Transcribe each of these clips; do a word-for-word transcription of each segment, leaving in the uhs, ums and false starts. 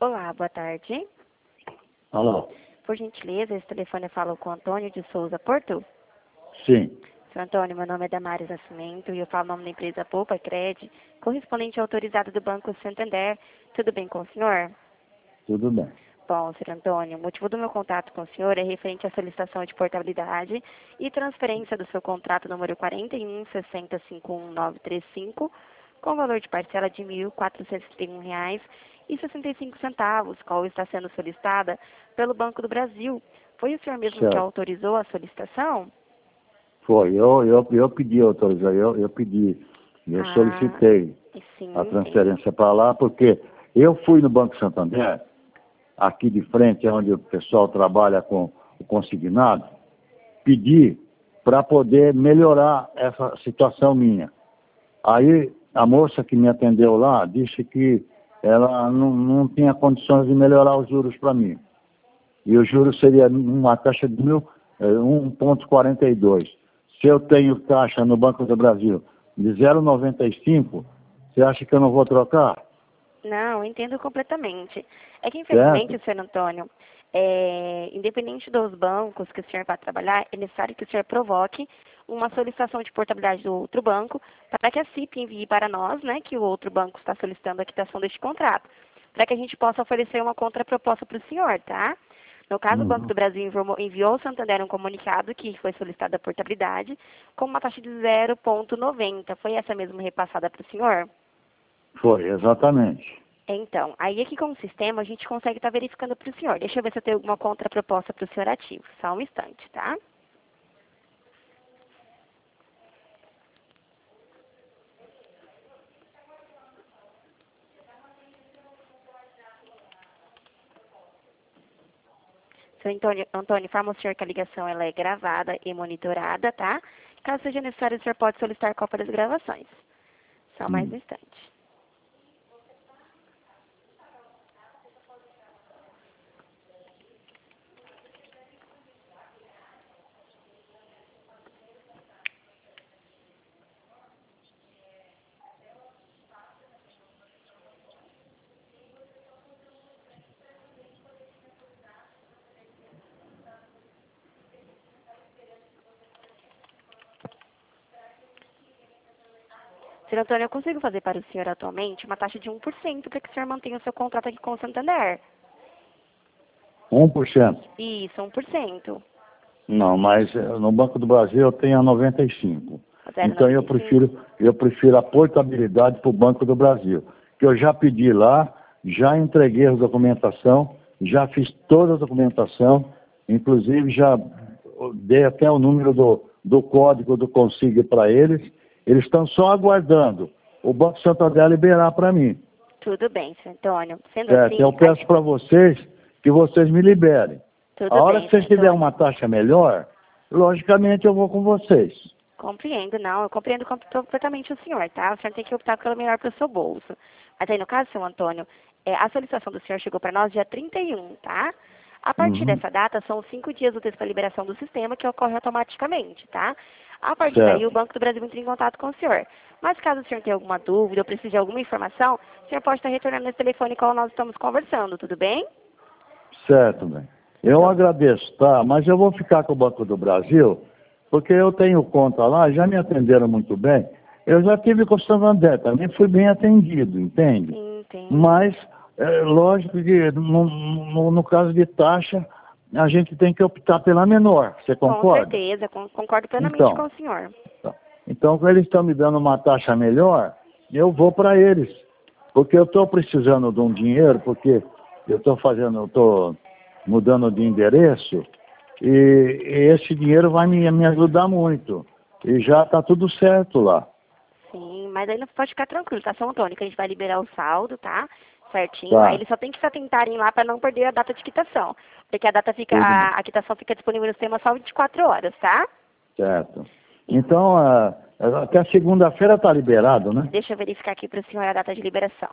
Olá, boa tarde. Alô? Por gentileza, esse telefone fala com o Antônio de Souza Porto? Sim. Seu Antônio, meu nome é Damares Nascimento e eu falo em nome da empresa Poupa Cred, correspondente autorizado do Banco Santander. Tudo bem com o senhor? Tudo bem. Bom, senhor Antônio, o motivo do meu contato com o senhor é referente à solicitação de portabilidade e transferência do seu contrato número quatro um seis zero cinco um nove três cinco, com valor de parcela de mil quatrocentos e trinta e um reais e sessenta e cinco centavos, qual está sendo solicitada pelo Banco do Brasil. Foi o senhor mesmo Certo. que autorizou a solicitação? Foi, eu, eu, eu pedi autorização, eu, eu pedi, eu Ah, solicitei sim, a sim. transferência para lá, porque eu fui no Banco Santander, aqui de frente, onde o pessoal trabalha com o consignado, pedi para poder melhorar essa situação minha. Aí a moça que me atendeu lá disse que ela não, não tinha condições de melhorar os juros para mim. E o juros seria uma taxa de mil, eh, um vírgula quarenta e dois. Se eu tenho taxa no Banco do Brasil de zero vírgula noventa e cinco, você acha que eu não vou trocar? Não, entendo completamente. É que, infelizmente, Certo? senhor Antônio, é, independente dos bancos que o senhor vai trabalhar, é necessário que o senhor provoque uma solicitação de portabilidade do outro banco para que a C I P envie para nós, né, que o outro banco está solicitando a quitação deste contrato, para que a gente possa oferecer uma contraproposta para o senhor, tá? No caso, o Banco Uhum. do Brasil informou- enviou ao Santander um comunicado que foi solicitada a portabilidade com uma taxa de zero vírgula noventa. Foi essa mesmo repassada para o senhor? Foi, exatamente. Então, aí aqui com o sistema a gente consegue estar verificando para o senhor. Deixa eu ver se eu tenho alguma contraproposta para o senhor ativo. Só um instante, tá? Seu Antônio, Antônio, informa o senhor que a ligação ela é gravada e monitorada, tá? Caso seja necessário, o senhor pode solicitar cópia das gravações. Só mais Hum. um instante. Senhor Antônio, eu consigo fazer para o senhor atualmente uma taxa de um por cento para que o senhor mantenha o seu contrato aqui com o Santander. um por cento. Isso, um por cento. Não, mas eh, no Banco do Brasil eu tenho a noventa e cinco. Então eu prefiro, eu prefiro a portabilidade para o Banco do Brasil. Que eu já pedi lá, já entreguei a documentação, já fiz toda a documentação, inclusive já dei até o número do, do código do Consigne para eles. Eles estão só aguardando o Banco Santander liberar para mim. Tudo bem, senhor Antônio. Sendo Certo? assim, Eu peço para vocês que vocês me liberem. tudo A hora bem, que vocês senhor tiverem Antônio. uma taxa melhor, logicamente eu vou com vocês. Compreendo, não. Eu compreendo completamente o senhor, tá? O senhor tem que optar pelo melhor para o seu bolso. Mas aí, no caso, senhor Antônio, é, a solicitação do senhor chegou para nós dia trinta e um, tá? A partir Uhum. dessa data, são cinco dias úteis para a liberação do sistema, que ocorre automaticamente, tá? A partir Certo. daí, o Banco do Brasil entra em contato com o senhor. Mas caso o senhor tenha alguma dúvida ou precise de alguma informação, o senhor pode estar retornando nesse telefone com o qual nós estamos conversando, tudo bem? Certo, bem. Eu agradeço, tá? Mas eu vou ficar com o Banco do Brasil, porque eu tenho conta lá, já me atenderam muito bem. Eu já tive com o Santander, também fui bem atendido, entende? Sim, entendo. Mas, é, lógico que no, no, no caso de taxa, a gente tem que optar pela menor. Você Com concorda? certeza, con- concordo plenamente Então, com o senhor. Tá. Então, quando eles estão me dando uma taxa melhor, eu vou para eles. Porque eu estou precisando de um dinheiro, porque eu estou fazendo, eu estou mudando de endereço, e, e esse dinheiro vai me, me ajudar muito. E já está tudo certo lá. Sim, mas aí não pode ficar tranquilo, tá, São Antônio, que a gente vai liberar o saldo, tá? Certinho. Tá. Aí eles só tem que se atentarem lá para não perder a data de quitação. Porque a data fica, Tudo a, bem. a quitação fica disponível no sistema só vinte e quatro horas, tá? Certo. Então, ah, até segunda-feira está liberado, né? Deixa eu verificar aqui para o senhor a data de liberação.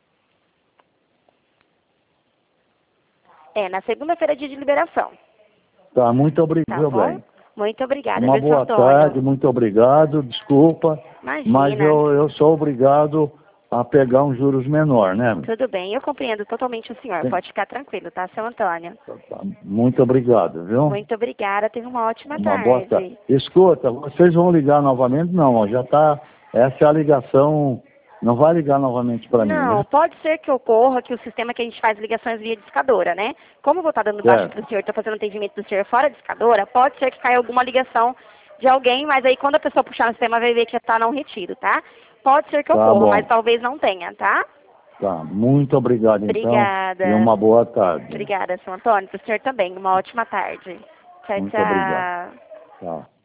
É, na segunda-feira é dia de liberação. Tá, muito Tá obrigado, bom? bem. Muito obrigada, Uma viu, seu boa Antônio? tarde, muito obrigado, desculpa, mas Imagina. eu, eu sou obrigado a pegar um juros menor, né? Tudo bem, eu compreendo totalmente o senhor. Sim. Pode ficar tranquilo, tá, seu Antônio? Muito obrigado, viu? Muito obrigada, tenha uma ótima Uma tarde. boa tarde. Escuta, vocês vão ligar novamente? Não, ó, já tá. Essa é a ligação. Não vai ligar novamente para mim, Não, né? pode ser que ocorra que o sistema que a gente faz ligações via discadora, né? Como eu vou estar dando baixa Certo. para o senhor, estou fazendo atendimento do senhor fora discadora, pode ser que caia alguma ligação de alguém, mas aí quando a pessoa puxar no sistema vai ver que está não retido, tá? Pode ser que Tá ocorra, bom. mas talvez não tenha, tá? Tá. Muito obrigado, então. Obrigada. E uma boa tarde. Obrigada, seu Antônio. Para o senhor também. Uma ótima tarde. Tchau, Muito tchau. obrigado. Tchau.